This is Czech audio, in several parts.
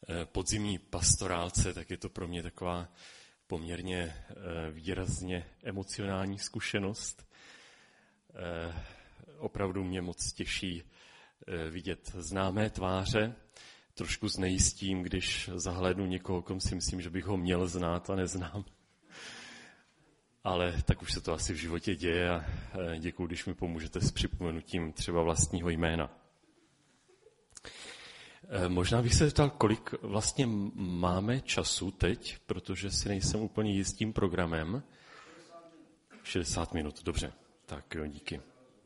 podzimní pastorálce, tak je to pro mě taková poměrně výrazně emocionální zkušenost. Opravdu mě moc těší vidět známé tváře. Trošku znejistím, když zahlédnu někoho, kom si myslím, že bych ho měl znát a neznám. Ale tak už se to asi v životě děje a děkuji, když mi pomůžete s připomenutím třeba vlastního jména. Možná bych se zeptal, kolik vlastně máme času teď, protože si nejsem úplně jistým programem. 60 minut, dobře. Tak jo, díky.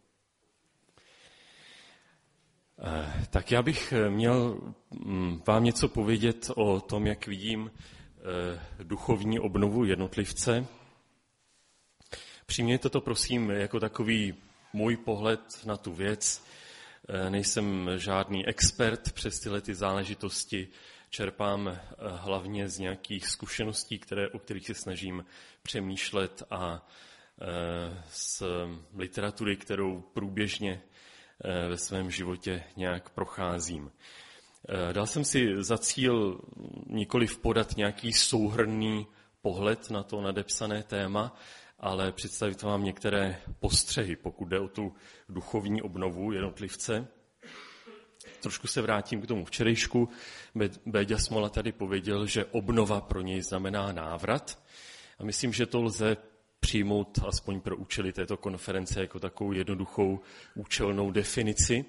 Tak já bych měl vám něco povědět o tom, jak vidím duchovní obnovu jednotlivce. Přijměte to prosím jako takový můj pohled na tu věc. Nejsem žádný expert přes tyhle ty záležitosti. Čerpám hlavně z nějakých zkušeností, o kterých se snažím přemýšlet a z literatury, kterou průběžně ve svém životě nějak procházím. Dal jsem si za cíl nikoliv podat nějaký souhrnný pohled na to nadepsané téma, ale představit vám některé postřehy, pokud jde o tu duchovní obnovu jednotlivce. Trošku se vrátím k tomu včerejšku. Béďa Smola tady pověděl, že obnova pro něj znamená návrat. A myslím, že to lze přijmout aspoň pro účely této konference jako takovou jednoduchou účelnou definici,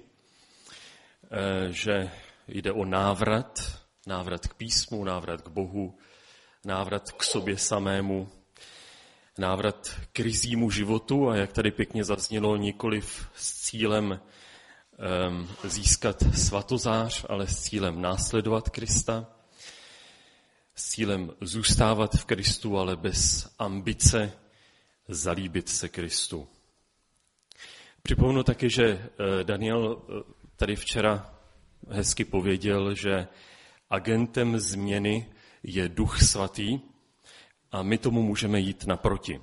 že jde o návrat k písmu, návrat k Bohu, návrat k sobě samému, návrat k rizímu životu a jak tady pěkně zaznělo, nikoliv s cílem získat svatozář, ale s cílem následovat Krista, s cílem zůstávat v Kristu, ale bez ambice zalíbit se Kristu. Připomenu taky, že Daniel tady včera hezky pověděl, že agentem změny je Duch Svatý a my tomu můžeme jít naproti.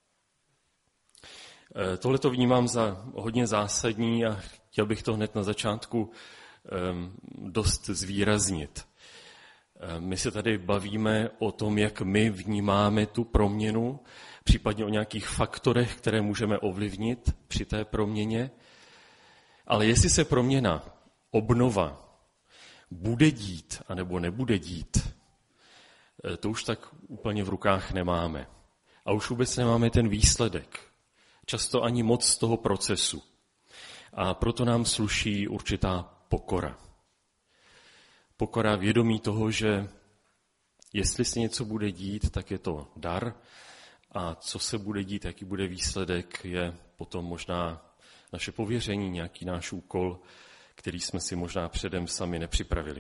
Tohle to vnímám za hodně zásadní a chtěl bych to hned na začátku dost zvýraznit. My se tady bavíme o tom, jak my vnímáme tu proměnu, případně o nějakých faktorech, které můžeme ovlivnit při té proměně. Ale jestli se proměna, obnova, bude dít, anebo nebude dít, to už tak úplně v rukách nemáme. A už vůbec nemáme ten výsledek. Často ani moc z toho procesu. A proto nám sluší určitá pokora. Pokora vědomí toho, že jestli se něco bude dít, tak je to dar. A co se bude dít, jaký bude výsledek, je potom možná naše pověření, nějaký náš úkol, který jsme si možná předem sami nepřipravili.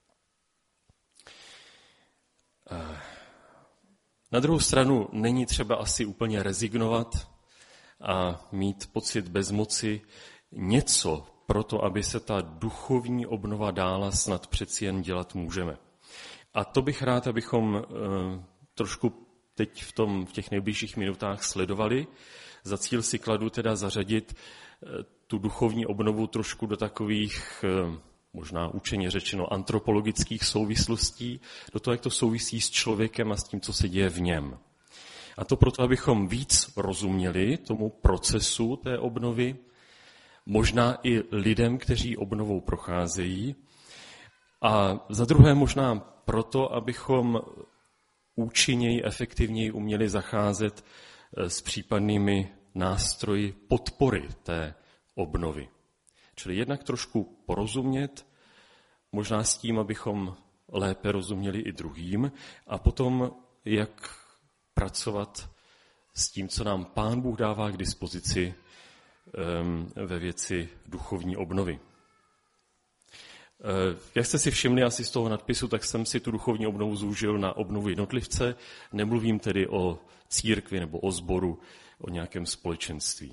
Na druhou stranu není třeba asi úplně rezignovat a mít pocit bezmoci. Něco pro to, aby se ta duchovní obnova dála, snad přeci jen dělat můžeme. A to bych rád, abychom trošku teď v těch nejbližších minutách sledovali. Za cíl si kladu teda zařadit tu duchovní obnovu trošku do takových, možná učeně řečeno, antropologických souvislostí, do toho, jak to souvisí s člověkem a s tím, co se děje v něm. A to proto, abychom víc rozuměli tomu procesu té obnovy, možná i lidem, kteří obnovou procházejí. A za druhé možná proto, abychom účinněji, efektivněji uměli zacházet s případnými nástroji podpory té obnovy. Čili jednak trošku porozumět, možná s tím, abychom lépe rozuměli i druhým, a potom jak pracovat s tím, co nám Pán Bůh dává k dispozici ve věci duchovní obnovy. Jak jste si všimli asi z toho nadpisu, tak jsem si tu duchovní obnovu zúžil na obnovu jednotlivce. Nemluvím tedy o církvi nebo o sboru, o nějakém společenství.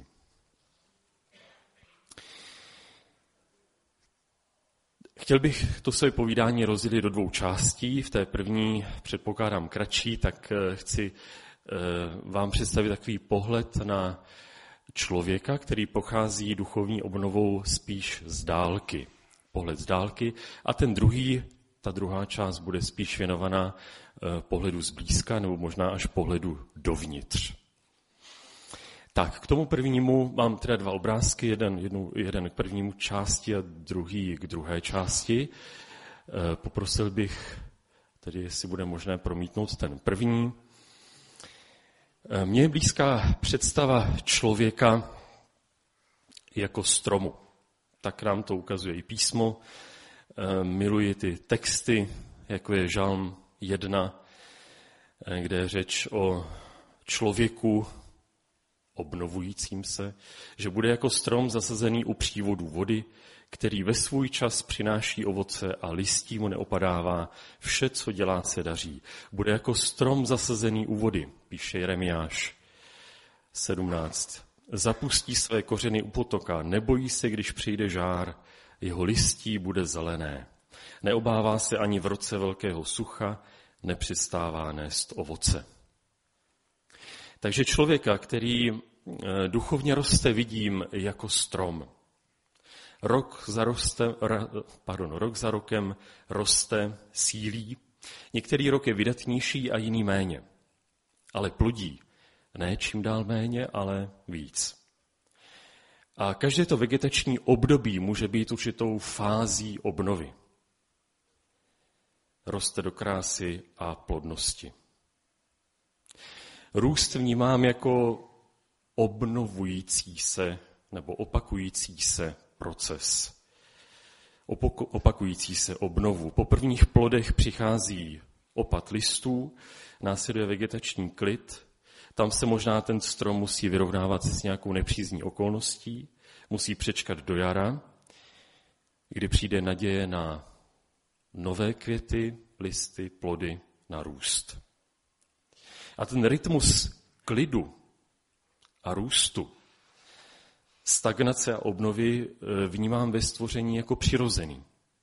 Chtěl bych to své povídání rozdělit do dvou částí. V té první, předpokládám kratší, tak chci vám představit takový pohled na člověka, který pochází duchovní obnovou spíš z dálky. Pohled z dálky. A ten druhý, ta druhá část bude spíš věnovaná pohledu zblízka nebo možná až pohledu dovnitř. Tak, k tomu prvnímu mám teda 2 obrázky, jeden k prvnímu části a druhý k druhé části. Poprosil bych tedy, jestli bude možné promítnout ten první. Mně je blízká představa člověka jako stromu. Tak nám to ukazuje i písmo. Miluji ty texty, jako je Žalm 1, kde je řeč o člověku obnovujícím se, že bude jako strom zasazený u přívodu vody, který ve svůj čas přináší ovoce a listí mu neopadává, vše, co dělá, se daří. Bude jako strom zasazený u vody, píše Jeremiáš 17. Zapustí své kořeny u potoka, nebojí se, když přijde žár, jeho listí bude zelené. Neobává se ani v roce velkého sucha, nepřestává nést ovoce. Takže člověka, který duchovně roste, vidím jako strom. Rok za rokem roste, sílí. Některý rok je vydatnější a jiný méně. Ale plodí. Ne čím dál méně, ale víc. A každé to vegetační období může být určitou fází obnovy. Roste do krásy a plodnosti. Růst vnímám jako obnovující se nebo opakující se proces. Opakující se obnovu. Po prvních plodech přichází opad listů, následuje vegetační klid. Tam se možná ten strom musí vyrovnávat s nějakou nepřízní okolností, musí přečkat do jara, kdy přijde naděje na nové květy, listy, plody, na růst. A ten rytmus klidu a růstu, stagnace a obnovy vnímám ve stvoření jako přirozený.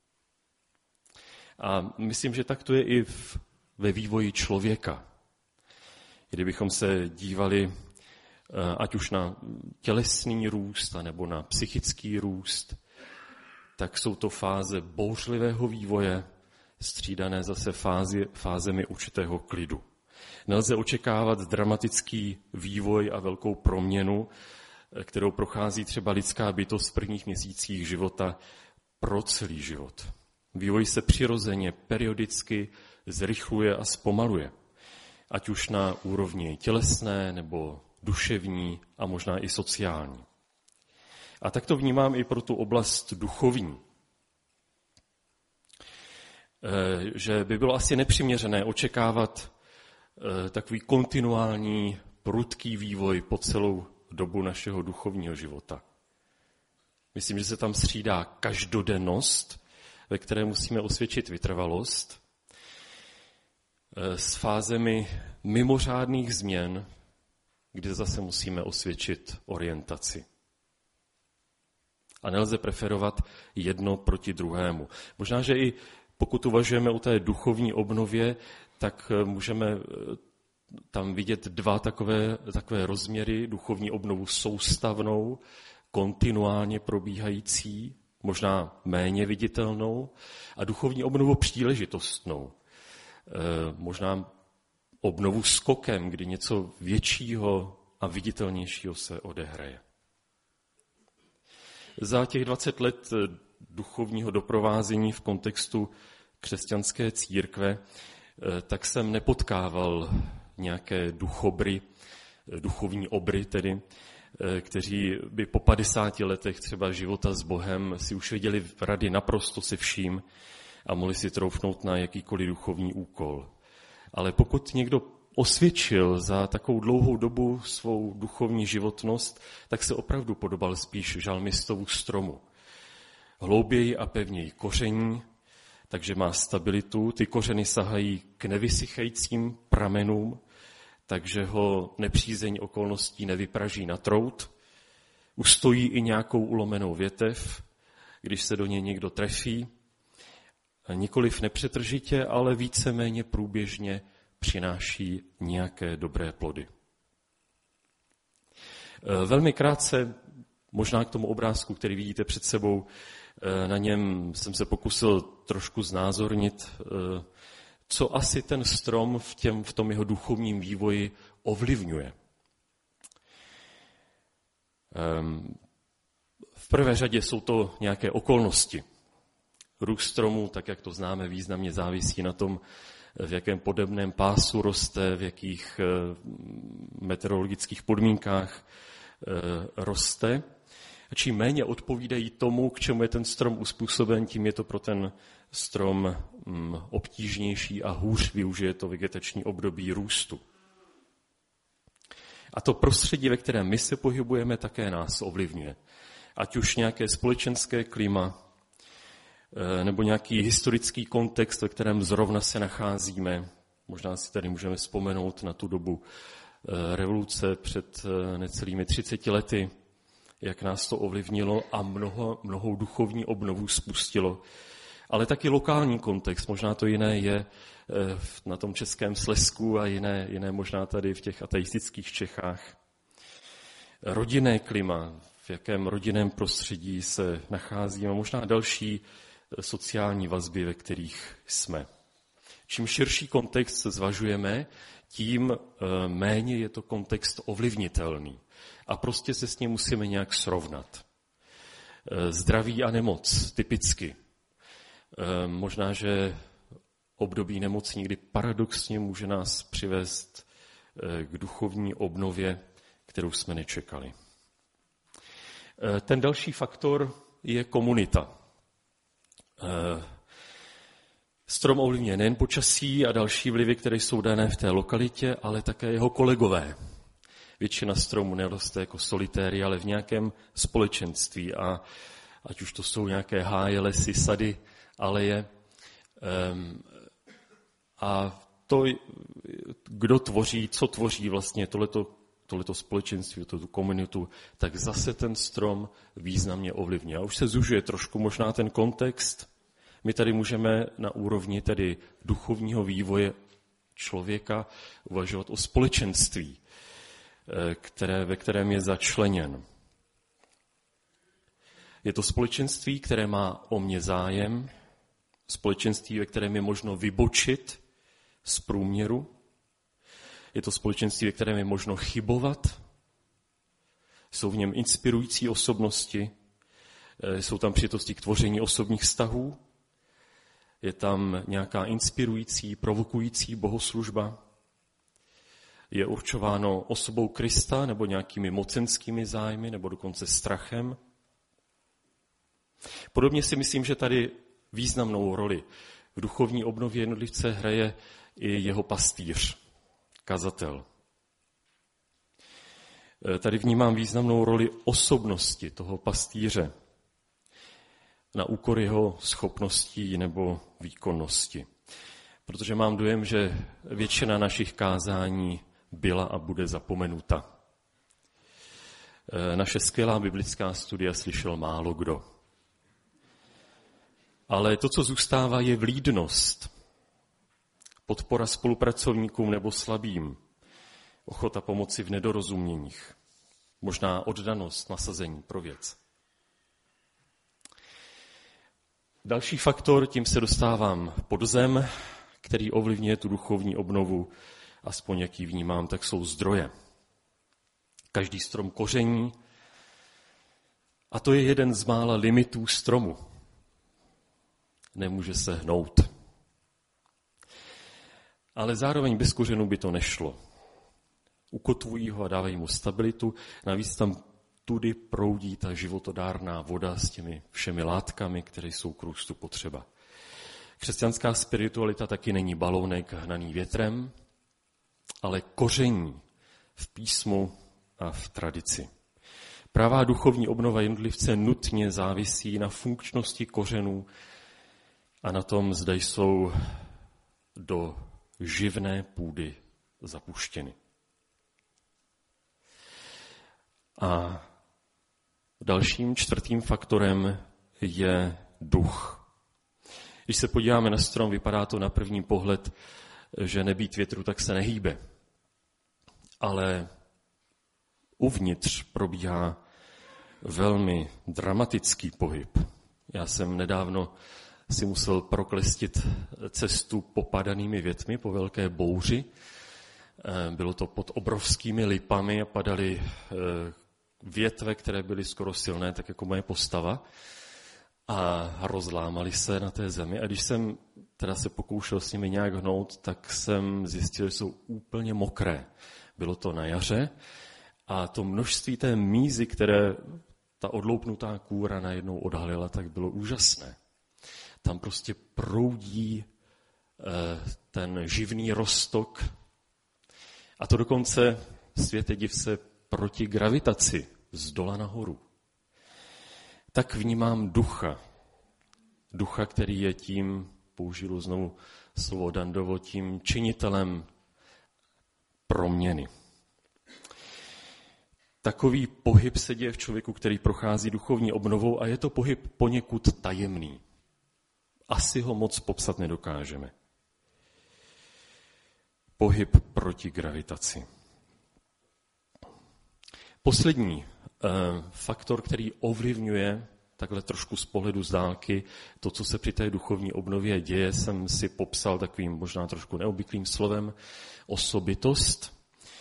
A myslím, že tak to je i ve vývoji člověka. Kdybychom se dívali ať už na tělesný růst, nebo na psychický růst, tak jsou to fáze bouřlivého vývoje, střídané zase fázemi určitého klidu. Nelze očekávat dramatický vývoj a velkou proměnu, kterou prochází třeba lidská bytost v prvních měsících života pro celý život. Vývoj se přirozeně, periodicky zrychluje a zpomaluje, ať už na úrovni tělesné nebo duševní a možná i sociální. A tak to vnímám i pro tu oblast duchovní. Že by bylo asi nepřiměřené očekávat takový kontinuální, prudký vývoj po celou dobu našeho duchovního života. Myslím, že se tam střídá každodennost, ve které musíme osvědčit vytrvalost, s fázemi mimořádných změn, kde zase musíme osvědčit orientaci. A nelze preferovat jedno proti druhému. Možná, že i pokud uvažujeme o té duchovní obnově, tak můžeme tam vidět dva takové rozměry, duchovní obnovu soustavnou, kontinuálně probíhající, možná méně viditelnou, a duchovní obnovu příležitostnou. Možná obnovu skokem, kdy něco většího a viditelnějšího se odehraje. Za těch 20 let duchovního doprovázení v kontextu křesťanské církve, tak jsem nepotkával nějaké duchovní obry tedy, kteří by po 50 letech třeba života s Bohem si už věděli rady naprosto se vším a mohli si troufnout na jakýkoliv duchovní úkol. Ale pokud někdo osvědčil za takovou dlouhou dobu svou duchovní životnost, tak se opravdu podobal spíš žalmistovu stromu. Hlouběji a pevněji koření, takže má stabilitu. Ty kořeny sahají k nevysychajícím pramenům, takže ho nepřízeň okolností nevypraží na trout. Ustojí i nějakou ulomenou větev, když se do něj někdo trefí. Nikoliv nepřetržitě, ale víceméně průběžně přináší nějaké dobré plody. Velmi krátce, možná k tomu obrázku, který vidíte před sebou, Na něm jsem se pokusil trošku znázornit, co asi ten strom v tom jeho duchovním vývoji ovlivňuje. V prvé řadě jsou to nějaké okolnosti. Růst stromu, tak jak to známe, významně závisí na tom, v jakém podebném pásu roste, v jakých meteorologických podmínkách roste. A čím méně odpovídají tomu, k čemu je ten strom uspůsoben, tím je to pro ten strom obtížnější a hůř využije to vegetační období růstu. A to prostředí, ve kterém my se pohybujeme, také nás ovlivňuje. Ať už nějaké společenské klima, nebo nějaký historický kontext, ve kterém zrovna se nacházíme. Možná si tady můžeme vzpomenout na tu dobu revoluce před necelými 30 lety, jak nás to ovlivnilo a mnohou duchovní obnovu spustilo. Ale taky lokální kontext, možná to jiné je na tom českém Slezsku a jiné možná tady v těch ateistických Čechách. Rodinné klima, v jakém rodinném prostředí se nacházíme, možná další sociální vazby, ve kterých jsme. Čím širší kontext zvažujeme, tím méně je to kontext ovlivnitelný. A prostě se s ním musíme nějak srovnat. Zdraví a nemoc, typicky. Možná, že období nemoci někdy paradoxně může nás přivést k duchovní obnově, kterou jsme nečekali. Ten další faktor je komunita. Strom ovlivňuje nejen počasí a další vlivy, které jsou dané v té lokalitě, ale také jeho kolegové. Většina stromů neroste jako solitéry, ale v nějakém společenství. A ať už to jsou nějaké háje, lesy, sady, aleje. A to, kdo tvoří, co tvoří vlastně tohleto společenství, tu komunitu, tak zase ten strom významně ovlivňuje. A už se zužuje trošku možná ten kontext. My tady můžeme na úrovni tedy duchovního vývoje člověka uvažovat o společenství, ve kterém je začleněn. Je to společenství, které má o mě zájem, společenství, ve kterém je možno vybočit z průměru. Je to společenství, ve kterém je možno chybovat. Jsou v něm inspirující osobnosti, jsou tam příležitosti k tvoření osobních vztahů, je tam nějaká inspirující, provokující bohoslužba, je určováno osobou Krista nebo nějakými mocenskými zájmy nebo dokonce strachem. Podobně si myslím, že tady významnou roli v duchovní obnově jednotlivce hraje i jeho pastýř, kazatel. Tady vnímám významnou roli osobnosti toho pastýře na úkor jeho schopností nebo výkonnosti. Protože mám dojem, že většina našich kázání byla a bude zapomenuta. Naše skvělá biblická studia slyšel málo kdo. Ale to, co zůstává, je vlídnost, podpora spolupracovníkům nebo slabým, ochota pomoci v nedorozuměních, možná oddanost, nasazení pro věc. Další faktor, tím se dostávám pod zem, který ovlivňuje tu duchovní obnovu, aspoň jak ji vnímám, tak jsou zdroje. Každý strom koření a to je jeden z mála limitů stromu. Nemůže se hnout. Ale zároveň bez kořenů by to nešlo. Ukotvují ho a dávají mu stabilitu, navíc tam tudy proudí ta životodárná voda s těmi všemi látkami, které jsou k růstu potřeba. Křesťanská spiritualita taky není balónek hnaný větrem, ale koření v písmu a v tradici. Pravá duchovní obnova jednotlivce nutně závisí na funkčnosti kořenů a na tom, zda jsou do živné půdy zapuštěny. A dalším čtvrtým faktorem je duch. Když se podíváme na strom, vypadá to na první pohled, že nebýt větru, tak se nehýbe. Ale uvnitř probíhá velmi dramatický pohyb. Já jsem nedávno si musel proklestit cestu popadanými větmi po velké bouři. Bylo to pod obrovskými lipami a padaly větve, které byly skoro silné, tak jako moje postava. A rozlámaly se na té zemi. A když jsem teda se pokoušel s nimi nějak hnout, tak jsem zjistil, že jsou úplně mokré. Bylo to na jaře a to množství té mízy, které ta odloupnutá kůra najednou odhalila, tak bylo úžasné. Tam prostě proudí ten živný roztok. A to dokonce, světe div se, proti gravitaci, z dola nahoru. Tak vnímám ducha. Ducha, který je tím, použiju znovu slovo Dandovo, tím činitelem proměny. Takový pohyb se děje v člověku, který prochází duchovní obnovou a je to pohyb poněkud tajemný. Asi ho moc popsat nedokážeme. Pohyb proti gravitaci. Poslední faktor, který ovlivňuje takhle trošku z pohledu z dálky to, co se při té duchovní obnově děje, jsem si popsal takovým možná trošku neobvyklým slovem osobitost.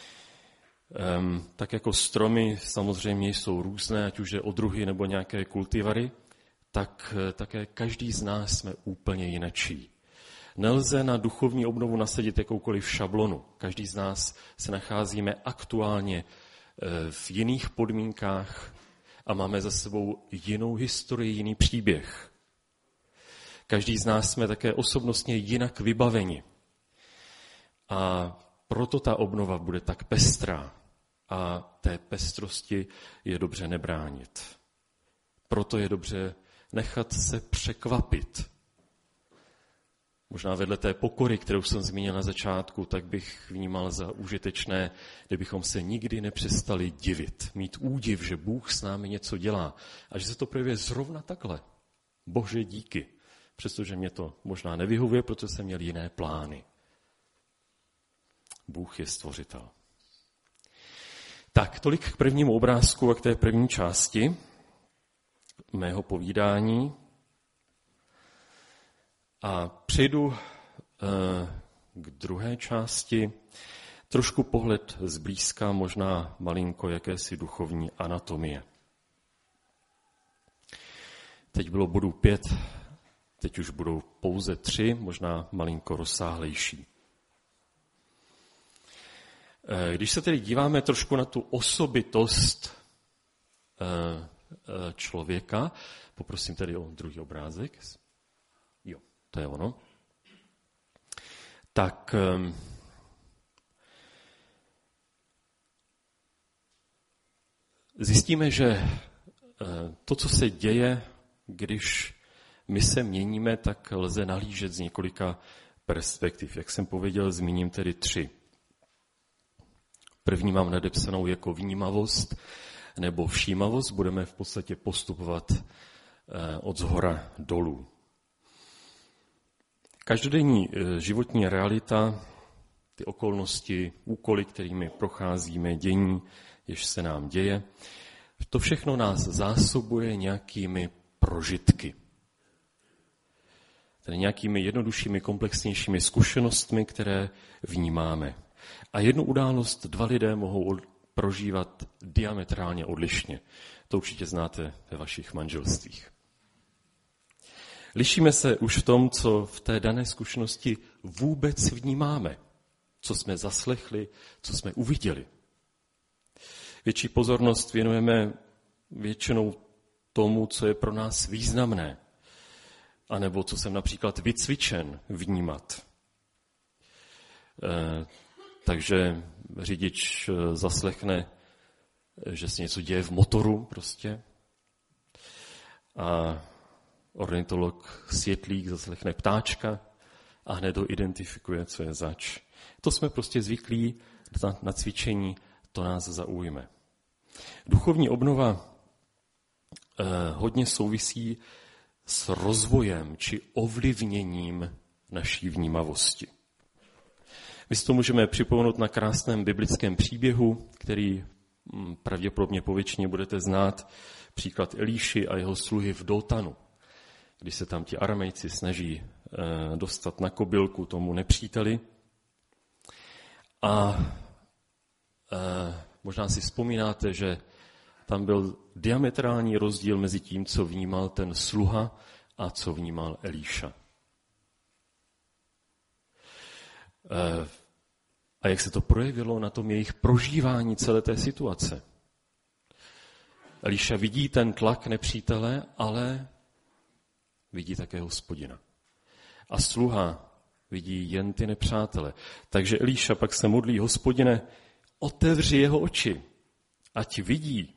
Tak jako stromy samozřejmě jsou různé, ať už je odruhy nebo nějaké kultivary, tak také každý z nás jsme úplně jinačí. Nelze na duchovní obnovu nasadit jakoukoliv šablonu. Každý z nás se nacházíme aktuálně v jiných podmínkách a máme za sebou jinou historii, jiný příběh. Každý z nás jsme také osobnostně jinak vybaveni. A proto ta obnova bude tak pestrá a té pestrosti je dobře nebránit. Proto je dobře nechat se překvapit. Možná vedle té pokory, kterou jsem zmínil na začátku, tak bych vnímal za užitečné, kdybychom se nikdy nepřestali divit. Mít údiv, že Bůh s námi něco dělá a že se to projevuje zrovna takhle. Bože díky. Přestože mě to možná nevyhovuje, protože jsem měl jiné plány. Bůh je stvořitel. Tak, tolik k prvnímu obrázku a k té první části mého povídání. A přejdu k druhé části. Trošku pohled zblízka, možná malinko jakési duchovní anatomie. Teď bylo bodů 5, teď už budou pouze 3, možná malinko rozsáhlejší. Když se tedy díváme trošku na tu osobitost člověka, poprosím tedy o druhý obrázek. Jo, to je ono. Tak zjistíme, že to, co se děje, když my se měníme, tak lze nahlížet z několika perspektiv. Jak jsem pověděl, zmíním tedy 3. První mám nadepsanou jako vnímavost nebo všímavost. Budeme v podstatě postupovat od zhora dolů. Každodenní životní realita, ty okolnosti, úkoly, kterými procházíme, dění, jež se nám děje, to všechno nás zásobuje nějakými prožitky. Tedy nějakými jednoduššími, komplexnějšími zkušenostmi, které vnímáme. A jednu událost 2 lidé mohou prožívat diametrálně odlišně. To určitě znáte ve vašich manželstvích. Lišíme se už v tom, co v té dané zkušenosti vůbec vnímáme, co jsme zaslechli, co jsme uviděli. Větší pozornost věnujeme většinou tomu, co je pro nás významné, anebo co jsem například vycvičen vnímat. Takže řidič zaslechne, že se něco děje v motoru prostě. A ornitolog světlík zaslechne ptáčka a hned ho identifikuje, co je zač. To jsme prostě zvyklí na cvičení, to nás zaujme. Duchovní obnova hodně souvisí s rozvojem či ovlivněním naší vnímavosti. My si to můžeme připomenout na krásném biblickém příběhu, který pravděpodobně po většině budete znát, příklad Elíši a jeho sluhy v Dotanu. když se tam ti Aramejci snaží dostat na kobylku tomu nepříteli. A možná si vzpomínáte, že tam byl diametrální rozdíl mezi tím, co vnímal ten sluha a co vnímal Elíša. A jak se to projevilo na tom jejich prožívání celé té situace. Elíša vidí ten tlak nepřítele, ale vidí také Hospodina. A sluha vidí jen ty nepřátele. Takže Elíša pak se modlí: Hospodine, otevři jeho oči, ať vidí.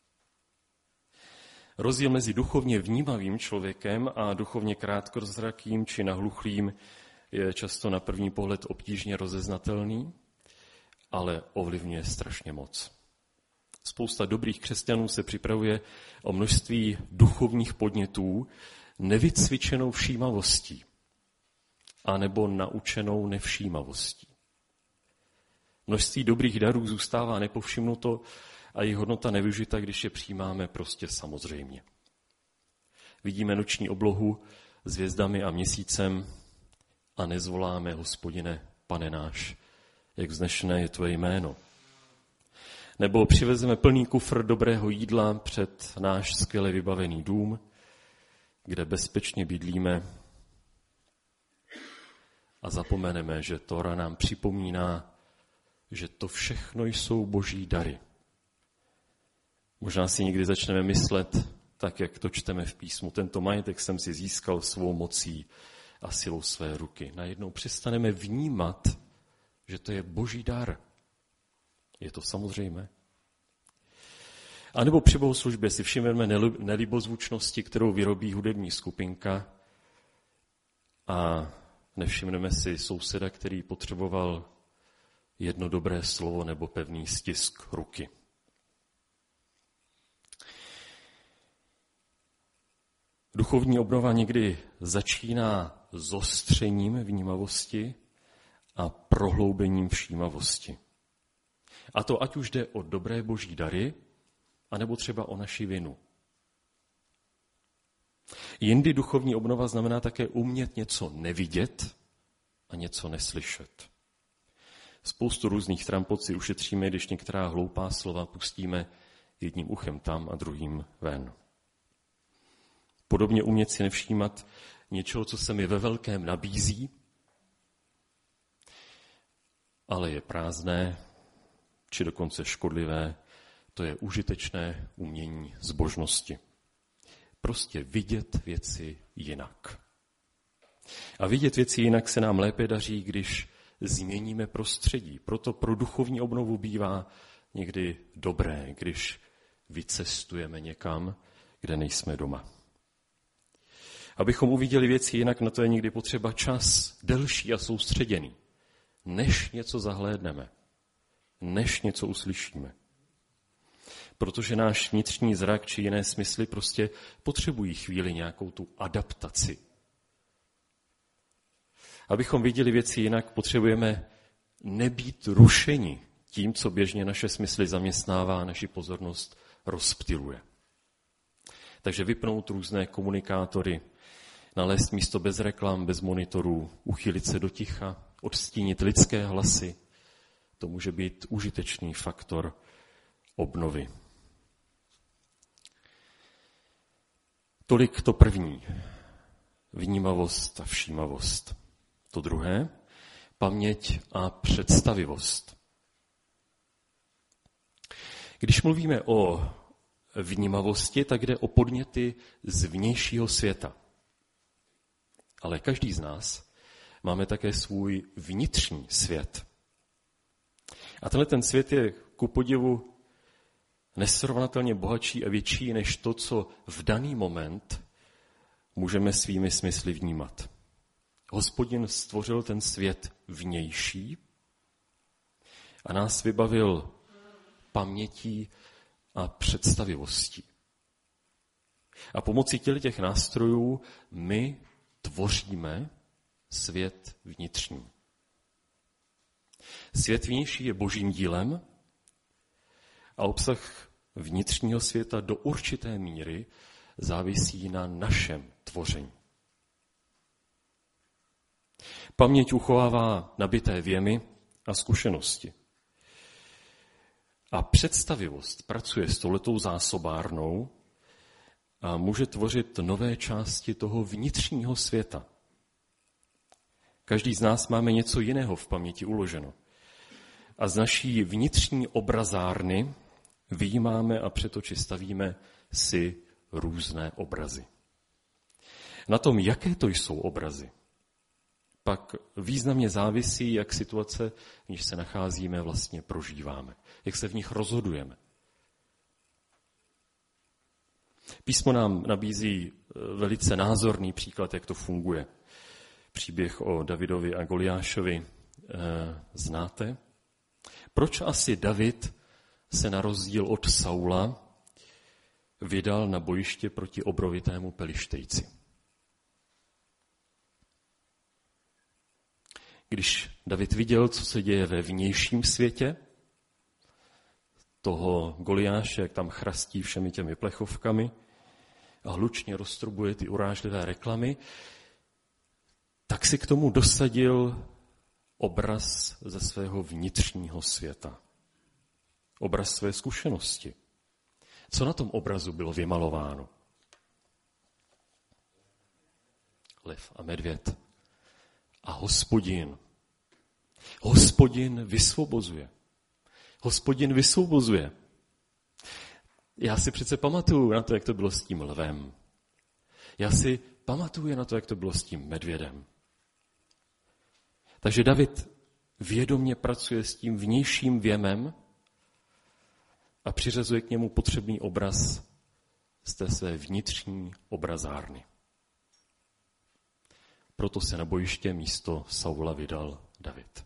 Rozdíl mezi duchovně vnímavým člověkem a duchovně krátkozrakým či nahluchlým je často na první pohled obtížně rozeznatelný, ale ovlivňuje strašně moc. Spousta dobrých křesťanů se připravuje o množství duchovních podnětů nevycvičenou všímavostí anebo naučenou nevšímavostí. Množství dobrých darů zůstává nepovšimnuto a jejich hodnota nevyužita, když je přijímáme prostě samozřejmě. Vidíme noční oblohu s hvězdami a měsícem a nezvoláme: Hospodine, Pane náš, jak vznešené je tvoje jméno. Nebo přivezeme plný kufr dobrého jídla před náš skvěle vybavený dům, kde bezpečně bydlíme, a zapomeneme, že Tóra nám připomíná, že to všechno jsou boží dary. Možná si někdy začneme myslet, tak jak to čteme v písmu: tento majetek jsem si získal svou mocí a silou své ruky. Najednou přestaneme vnímat, že to je boží dar. Je to samozřejmé. A nebo při bohoslužbě si všimneme nelibozvučnosti, kterou vyrobí hudební skupinka, a nevšimneme si souseda, který potřeboval jedno dobré slovo nebo pevný stisk ruky. Duchovní obnova někdy začíná zostřením vnímavosti a prohloubením všímavosti. A to ať už jde o dobré boží dary, anebo třeba o naši vinu. Jindy duchovní obnova znamená také umět něco nevidět a něco neslyšet. Spoustu různých trampot si ušetříme, když některá hloupá slova pustíme jedním uchem tam a druhým ven. Podobně umět si nevšímat něčeho, co se mi ve velkém nabízí, ale je prázdné, či dokonce škodlivé, to je užitečné umění zbožnosti. Prostě vidět věci jinak. A vidět věci jinak se nám lépe daří, když změníme prostředí. Proto pro duchovní obnovu bývá někdy dobré, když vycestujeme někam, kde nejsme doma. Abychom uviděli věci jinak, na to je někdy potřeba čas delší a soustředěný, než něco zahlédneme, než něco uslyšíme. Protože náš vnitřní zrak či jiné smysly prostě potřebují chvíli nějakou tu adaptaci. Abychom viděli věci jinak, potřebujeme nebýt rušeni tím, co běžně naše smysly zaměstnává, naši pozornost rozptyluje. Takže vypnout různé komunikátory, nalézt místo bez reklam, bez monitorů, uchýlit se do ticha, odstínit lidské hlasy. To může být užitečný faktor obnovy. Tolik to první, vnímavost a všímavost. To druhé, paměť a představivost. Když mluvíme o vnímavosti, tak jde o podněty z vnějšího světa. Ale každý z nás máme také svůj vnitřní svět. A tenhle ten svět je ku podivu nesrovnatelně bohatší a větší než to, co v daný moment můžeme svými smysly vnímat. Hospodin stvořil ten svět vnější a nás vybavil pamětí a představivostí. A pomocí těch nástrojů my tvoříme svět vnitřní. Svět vnější je božím dílem a obsah vnitřního světa do určité míry závisí na našem stvoření. Paměť uchovává nabité věmy a zkušenosti. A představivost pracuje s touhletou zásobárnou a může tvořit nové části toho vnitřního světa. Každý z nás máme něco jiného v paměti uloženo. A z naší vnitřní obrazárny vyjímáme a před oči stavíme si různé obrazy. Na tom, jaké to jsou obrazy, pak významně závisí, jak situace, v níž se nacházíme, vlastně prožíváme. Jak se v nich rozhodujeme. Písmo nám nabízí velice názorný příklad, jak to funguje. Příběh o Davidovi a Goliášovi znáte? Proč asi David se na rozdíl od Saula vydal na bojiště proti obrovitému Pelištejci? Když David viděl, co se děje ve vnějším světě, toho Goliáše, jak tam chrastí všemi těmi plechovkami a hlučně roztrubuje ty urážlivé reklamy, tak si k tomu dosadil obraz ze svého vnitřního světa. Obraz své zkušenosti. Co na tom obrazu bylo vymalováno? Lev a medvěd. A Hospodin. Hospodin vysvobozuje. Hospodin vysvobozuje. Já si přece pamatuju na to, jak to bylo s tím lvem. Já si pamatuju na to, jak to bylo s tím medvědem. Takže David vědomě pracuje s tím vnějším věmem a přiřazuje k němu potřebný obraz z té své vnitřní obrazárny. Proto se na bojiště místo Saula vydal David.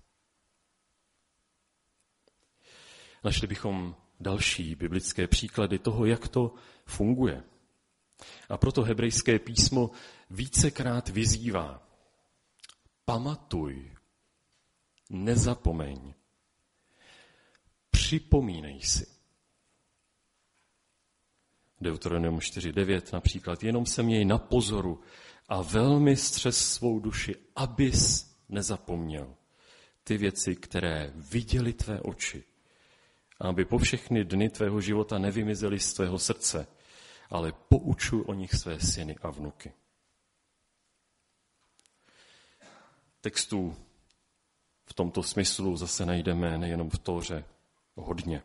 Našli bychom další biblické příklady toho, jak to funguje. A proto hebrejské písmo vícekrát vyzývá: pamatuj, nezapomeň, připomínej si. Deuteronomium 4.9 například: jenom se měj na pozoru a velmi střes svou duši, abys nezapomněl ty věci, které viděly tvé oči, aby po všechny dny tvého života nevymizely z tvého srdce, ale poučuj o nich své syny a vnuky. Textů v tomto smyslu zase najdeme nejenom v Tóře hodně.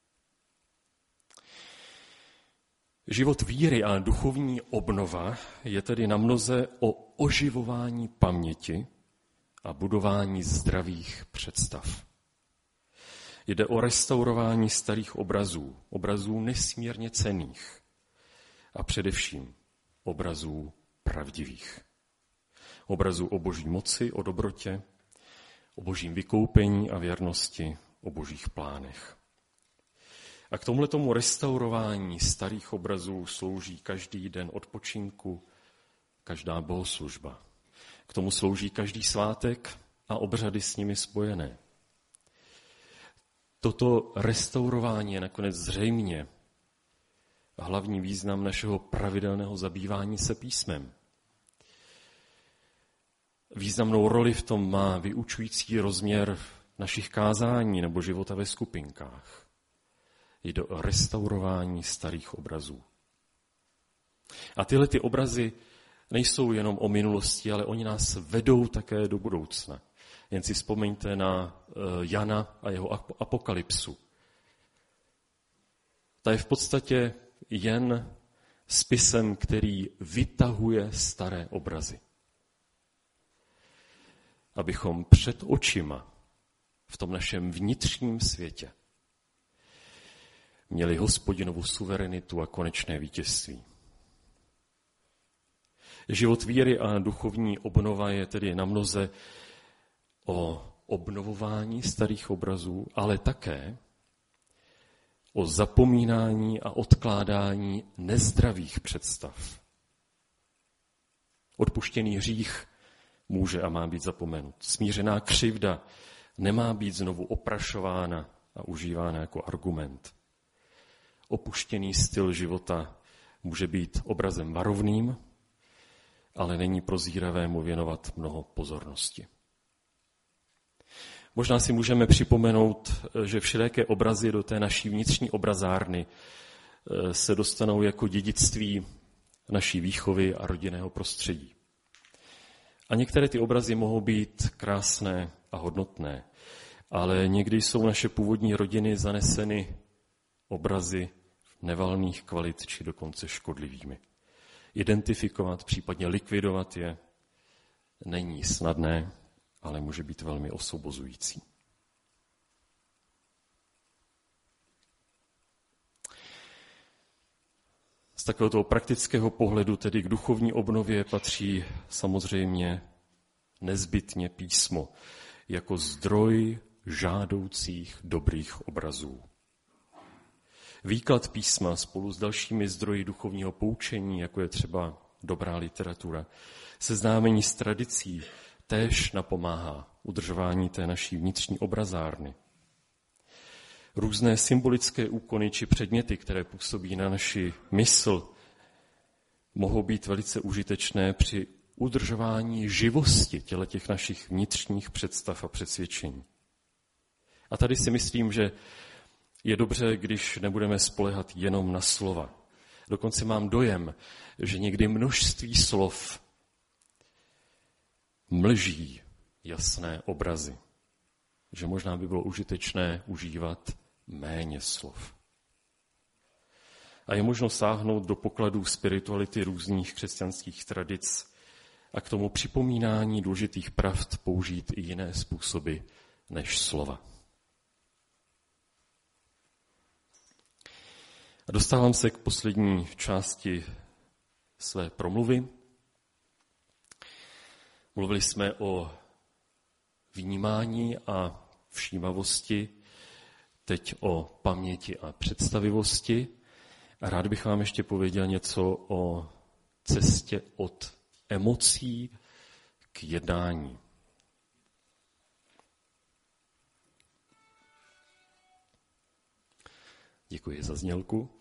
Život víry a duchovní obnova je tedy namnoze o oživování paměti a budování zdravých představ. Jde o restaurování starých obrazů nesmírně cenných a především obrazů pravdivých. Obrazů o boží moci, o dobrotě, o božím vykoupení a věrnosti, o božích plánech. A k tomuhletomu restaurování starých obrazů slouží každý den odpočinku, každá bohoslužba. K tomu slouží každý svátek a obřady s nimi spojené. Toto restaurování je nakonec zřejmě hlavní význam našeho pravidelného zabývání se písmem. Významnou roli v tom má vyučující rozměr našich kázání nebo života ve skupinkách. Jde o restaurování starých obrazů. A tyhle ty obrazy nejsou jenom o minulosti, ale oni nás vedou také do budoucna. Jen si vzpomeňte na Jana a jeho apokalypsu. Ta je v podstatě jen spisem, který vytahuje staré obrazy. Abychom před očima v tom našem vnitřním světě měli Hospodinovu suverenitu a konečné vítězství. Život víry a duchovní obnova je tedy namnoze o obnovování starých obrazů, ale také o zapomínání a odkládání nezdravých představ. Odpuštěný hřích může a má být zapomenut. Smířená křivda nemá být znovu oprašována a užívána jako argument. Opuštěný styl života může být obrazem varovným ale není prozíravé mu věnovat mnoho pozornosti. Možná si můžeme připomenout, že všelijaké obrazy do té naší vnitřní obrazárny se dostanou jako dědictví naší výchovy a rodinného prostředí. A některé ty obrazy mohou být krásné a hodnotné, ale někdy jsou naše původní rodiny zaneseny obrazy nevalných kvalit či dokonce škodlivými. Identifikovat, případně likvidovat je není snadné, ale může být velmi osvobozující. Z takového toho praktického pohledu tedy k duchovní obnově patří samozřejmě nezbytně písmo jako zdroj žádoucích dobrých obrazů. Výklad písma spolu s dalšími zdroji duchovního poučení, jako je třeba dobrá literatura, seznámení s tradicí, též napomáhá udržování té naší vnitřní obrazárny. Různé symbolické úkony či předměty, které působí na naši mysl, mohou být velice užitečné při udržování živosti těch našich vnitřních představ a přesvědčení. A tady si myslím, že je dobře, když nebudeme spoléhat jenom na slova. Dokonce mám dojem, že někdy množství slov mlží jasné obrazy. Že možná by bylo užitečné užívat méně slov. A je možno sáhnout do pokladů spirituality různých křesťanských tradic a k tomu připomínání důležitých pravd použít i jiné způsoby než slova. A dostávám se k poslední části své promluvy. Mluvili jsme o vnímání a všímavosti, teď o paměti a představivosti. A rád bych vám ještě pověděl něco o cestě od emocí k jednání. Děkuji za znělku.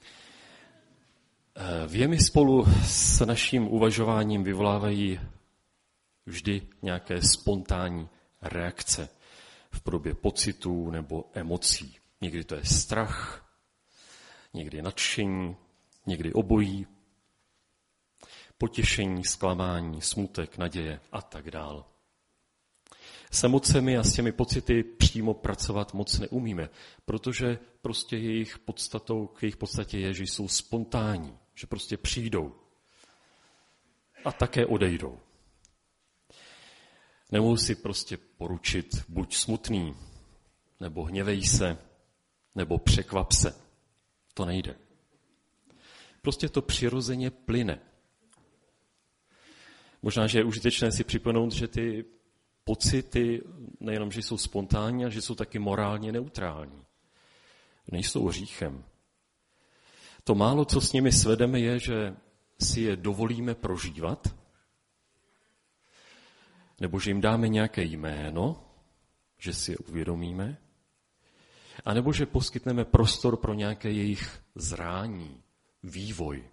Věmy spolu s naším uvažováním vyvolávají vždy nějaké spontánní reakce v podobě pocitů nebo emocí. Někdy to je strach, někdy nadšení, někdy obojí, potěšení, zklamání, smutek, naděje a tak dál. S emocemi a s těmi pocity přímo pracovat moc neumíme, protože prostě k jejich podstatě je, že jsou spontánní, že prostě přijdou a také odejdou. Nemohu si prostě poručit buď smutný, nebo hněvej se, nebo překvap se. To nejde. Prostě to přirozeně plyne. Možná, že je užitečné si připomenout, že ty pocity nejenom, že jsou spontánní, ale že jsou taky morálně neutrální. Nejsou hříchem. To málo, co s nimi svedeme, je, že si je dovolíme prožívat, nebo že jim dáme nějaké jméno, že si je uvědomíme, anebo že poskytneme prostor pro nějaké jejich zrání, vývoj.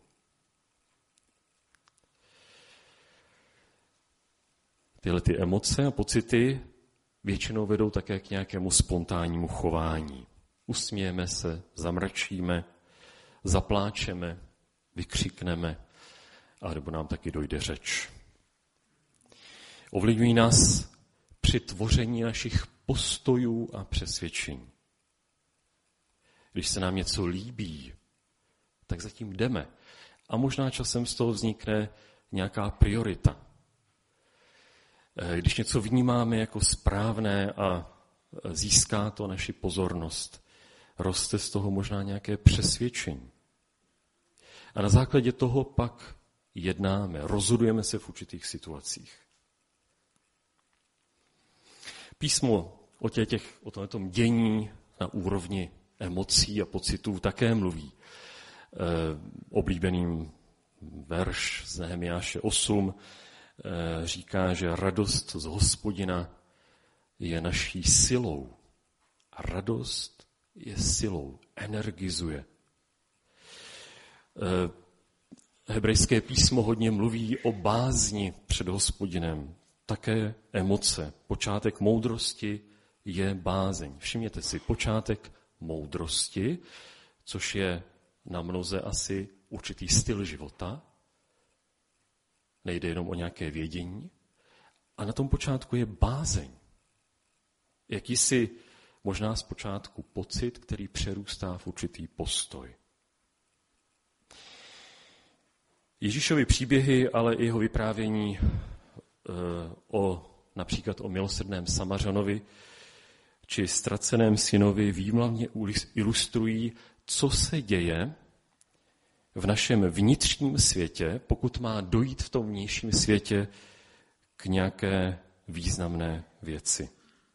Tyhle ty emoce a pocity většinou vedou také k nějakému spontánnímu chování. Usmějeme se, zamračíme, zapláčeme, vykřikneme, alebo nám taky dojde řeč. Ovlivňují nás při tvoření našich postojů a přesvědčení. Když se nám něco líbí, tak zatím jdeme. A možná časem z toho vznikne nějaká priorita. Když něco vnímáme jako správné a získá to naši pozornost, roste z toho možná nějaké přesvědčení. A na základě toho pak jednáme, rozhodujeme se v určitých situacích. Písmo o tomto dění na úrovni emocí a pocitů také mluví. Oblíbený verš z Nehemiáše 8 říká, že radost z Hospodina je naší silou. A radost je silou, energizuje. Hebrejské písmo hodně mluví o bázni před Hospodinem. Také emoce. Počátek moudrosti je bázeň. Všimněte si, počátek moudrosti, což je na mnoze asi určitý styl života. Nejde jenom o nějaké vědění. A na tom počátku je bázeň. Jakýsi možná zpočátku pocit, který přerůstá v určitý postoj. Ježíšovy příběhy, ale i jeho vyprávění například o milosrdném Samařanovi či ztraceném synovi výmluvně ilustrují, co se děje v našem vnitřním světě, pokud má dojít v tom vnějším světě k nějaké významné věci.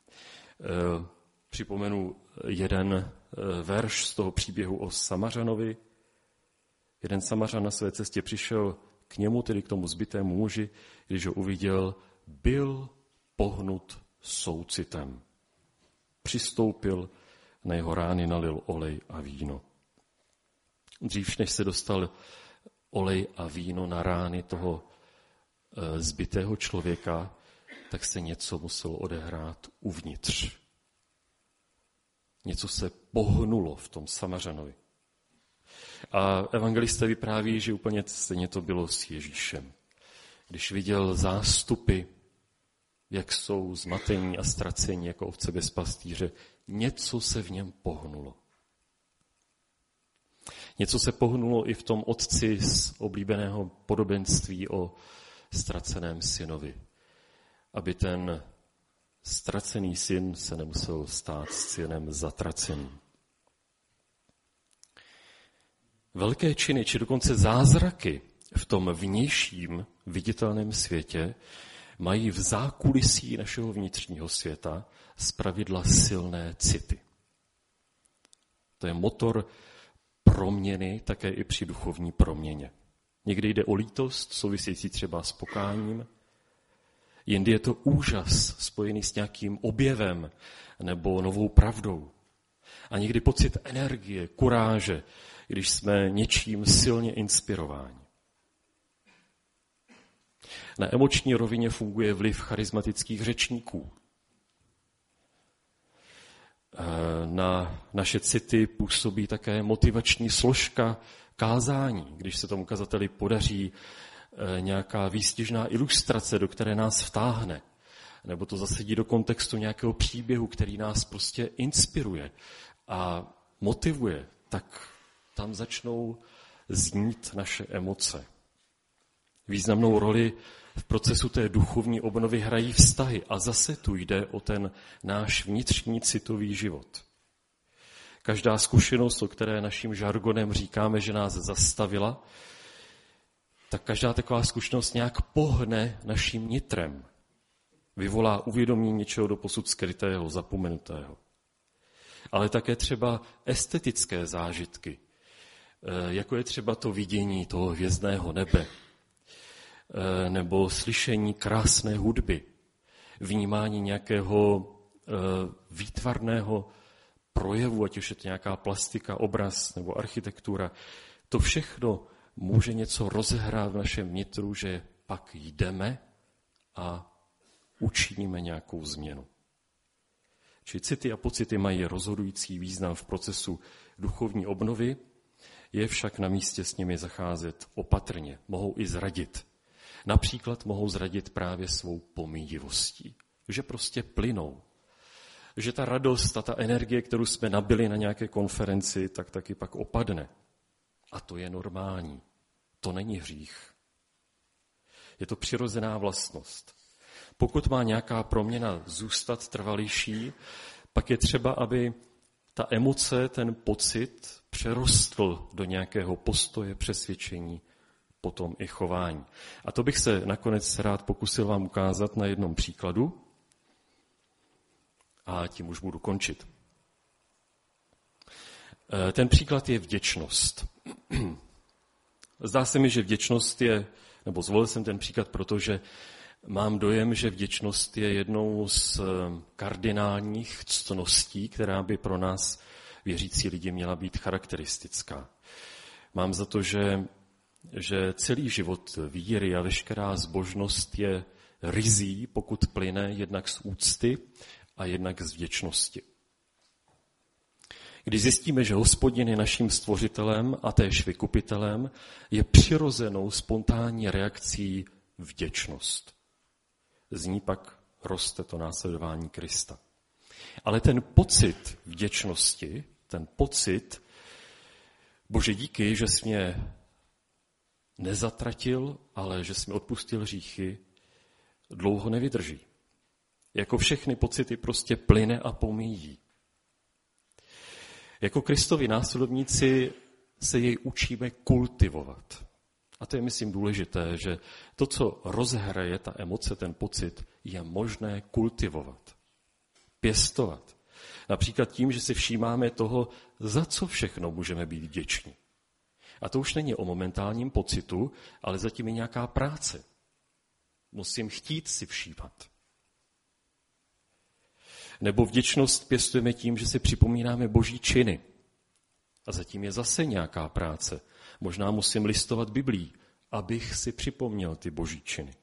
Připomenu jeden verš z toho příběhu o Samařanovi. Jeden Samařan na své cestě přišel k němu, tedy k tomu zbitému muži, když ho uviděl, byl pohnut soucitem. Přistoupil, na jeho rány nalil olej a víno. Dřív, než se dostal olej a víno na rány toho zbitého člověka, tak se něco muselo odehrát uvnitř. Něco se pohnulo v tom Samařanovi. A evangelisté vypráví, že úplně stejně to bylo s Ježíšem. Když viděl zástupy, jak jsou zmatení a ztracení jako ovce bez pastýře, něco se v něm pohnulo. Něco se pohnulo i v tom otci z oblíbeného podobenství o ztraceném synovi. Aby ten ztracený syn se nemusel stát synem zatraceným. Velké činy, či dokonce zázraky v tom vnějším viditelném světě mají v zákulisí našeho vnitřního světa zpravidla silné city. To je motor proměny také i při duchovní proměně. Někdy jde o lítost, související třeba s pokáním, jindy je to úžas spojený s nějakým objevem nebo novou pravdou. A někdy pocit energie, kuráže, když jsme něčím silně inspirováni. Na emoční rovině funguje vliv charismatických řečníků. Na naše city působí také motivační složka kázání, když se tomu kazateli podaří nějaká výstižná ilustrace, do které nás vtáhne, nebo to zasedí do kontextu nějakého příběhu, který nás prostě inspiruje a motivuje, tak tam začnou znít naše emoce. Významnou roli v procesu té duchovní obnovy hrají vztahy a zase tu jde o ten náš vnitřní citový život. Každá zkušenost, o které naším žargonem říkáme, že nás zastavila, tak každá taková zkušenost nějak pohne naším nitrem. Vyvolá uvědomění něčeho doposud skrytého, zapomenutého. Ale také třeba estetické zážitky, jako je třeba to vidění toho hvězdného nebe, nebo slyšení krásné hudby, vnímání nějakého výtvarného projevu, ať už je to nějaká plastika, obraz nebo architektura. To všechno může něco rozehrát v našem nitru, že pak jdeme a učiníme nějakou změnu. Čili city a pocity mají rozhodující význam v procesu duchovní obnovy, je však na místě s nimi zacházet opatrně. Mohou i zradit. Například mohou zradit právě svou pomíjivostí. Že prostě plynou. Že ta radost a ta energie, kterou jsme nabili na nějaké konferenci, tak taky pak opadne. A to je normální. To není hřích. Je to přirozená vlastnost. Pokud má nějaká proměna zůstat trvalější, pak je třeba, aby ta emoce, ten pocit přerostl do nějakého postoje, přesvědčení, potom i chování. A to bych se nakonec rád pokusil vám ukázat na jednom příkladu a tím už budu končit. Ten příklad je vděčnost. Zdá se mi, že vděčnost je, nebo zvolil jsem ten příklad, protože mám dojem, že vděčnost je jednou z kardinálních ctností, která by pro nás, věřící lidi, měla být charakteristická. Mám za to, že že celý život víry a veškerá zbožnost je rizí, pokud plyne jednak z úcty a jednak z vděčnosti. Když zjistíme, že Hospodin je naším stvořitelem a též vykupitelem, je přirozenou spontánní reakcí vděčnost. Z ní pak roste to následování Krista. Ale ten pocit vděčnosti, ten pocit, Bože díky, že jsi mě nezatratil, ale že jsi mi odpustil hříchy, dlouho nevydrží. Jako všechny pocity prostě plyne a pomíjí. Jako Kristovi následovníci se jej učíme kultivovat. A to je, myslím, důležité, že to, co rozhraje ta emoce, ten pocit, je možné kultivovat, pěstovat. Například tím, že si všímáme toho, za co všechno můžeme být vděční. A to už není o momentálním pocitu, ale zatím je nějaká práce. Musím chtít si všímat. Nebo vděčnost pěstujeme tím, že si připomínáme Boží činy. A zatím je zase nějaká práce. Možná musím listovat Biblii, abych si připomněl ty Boží činy.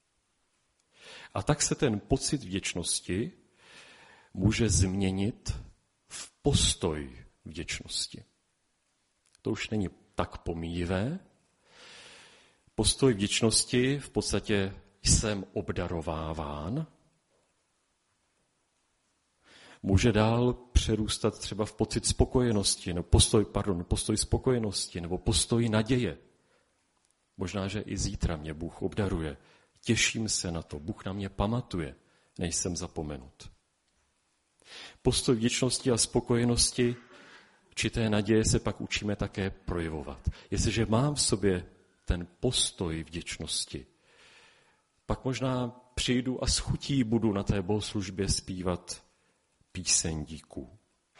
A tak se ten pocit vděčnosti může změnit v postoj vděčnosti. To už není tak pomíjivé. Postoj vděčnosti v podstatě jsem obdarováván, může dál přerůstat třeba v pocit spokojenosti, nebo postoj spokojenosti, nebo postoj naděje. Možná, že i zítra mě Bůh obdaruje. Těším se na to, Bůh na mě pamatuje, nejsem zapomenut. Postoj vděčnosti a spokojenosti či té naděje se pak učíme také projevovat. Jestliže mám v sobě ten postoj vděčnosti, pak možná přijdu a s chutí budu na té bohoslužbě zpívat píseň díků.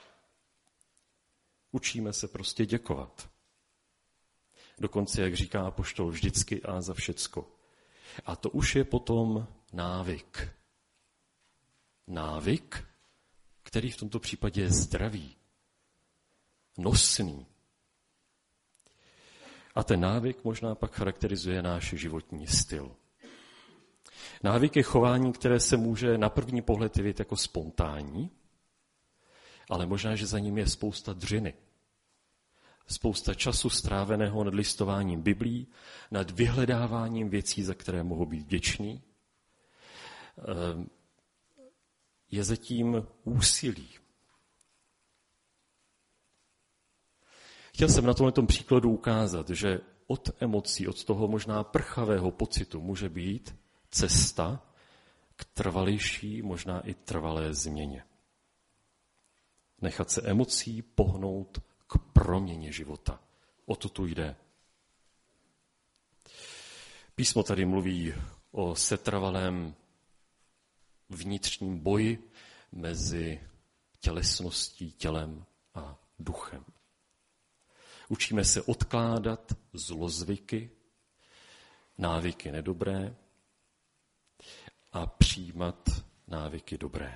Učíme se prostě děkovat. Dokonce, jak říká apoštol, vždycky a za všecko. A to už je potom návyk. Návyk, který v tomto případě je zdravý, nosný. A ten návyk možná pak charakterizuje náš životní styl. Návyk je chování, které se může na první pohled jevit jako spontánní, ale možná, že za ním je spousta dřiny. Spousta času stráveného nad listováním Biblí, nad vyhledáváním věcí, za které mohu být vděčný. Je zatím úsilí. Chtěl jsem na tomto příkladu ukázat, že od emocí, od toho možná prchavého pocitu může být cesta k trvalejší, možná i trvalé změně. Nechat se emocí pohnout k proměně života. O to tu jde. Písmo tady mluví o setrvalém vnitřním boji mezi tělesností, tělem a duchem. Učíme se odkládat zlozvyky, návyky nedobré a přijímat návyky dobré.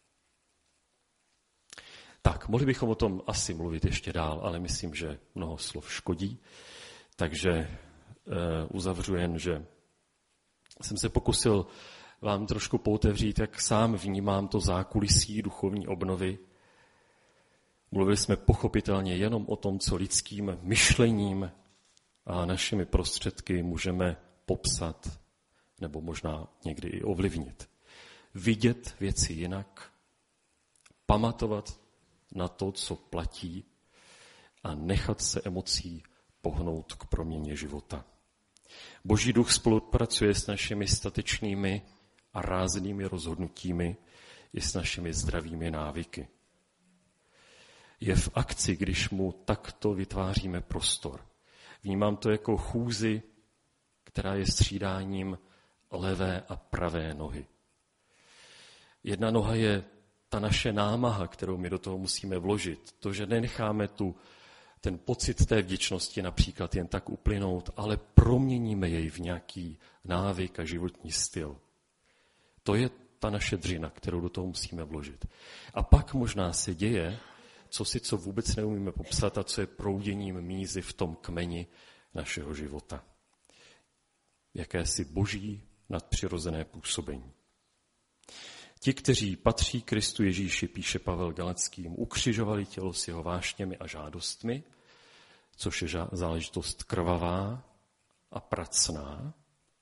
Tak, mohli bychom o tom asi mluvit ještě dál, ale myslím, že mnoho slov škodí, takže uzavřu jen, že jsem se pokusil vám trošku pootevřít, jak sám vnímám to zákulisí duchovní obnovy. Mluvili jsme pochopitelně jenom o tom, co lidským myšlením a našimi prostředky můžeme popsat, nebo možná někdy i ovlivnit. Vidět věci jinak, pamatovat na to, co platí a nechat se emocí pohnout k proměně života. Boží duch spolupracuje s našimi statečnými a ráznými rozhodnutími i s našimi zdravými návyky. Je v akci, když mu takto vytváříme prostor. Vnímám to jako chůzi, která je střídáním levé a pravé nohy. Jedna noha je ta naše námaha, kterou my do toho musíme vložit. To, že nenecháme ten pocit té vděčnosti například jen tak uplynout, ale proměníme jej v nějaký návyk a životní styl. To je ta naše dřina, kterou do toho musíme vložit. A pak možná se děje, co vůbec neumíme popsat a co je prouděním mízy v tom kmeni našeho života. Jakési boží nadpřirozené působení. Ti, kteří patří Kristu Ježíši, píše Pavel Galackým, ukřižovali tělo s jeho vášněmi a žádostmi, což je záležitost krvavá a pracná.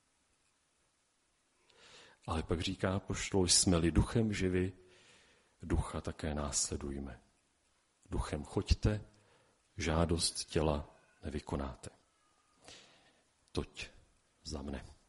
Ale pak říká apoštol, jsme-li duchem živi, ducha také následujme. Duchem choďte, žádost těla nevykonáte. Toť za mne.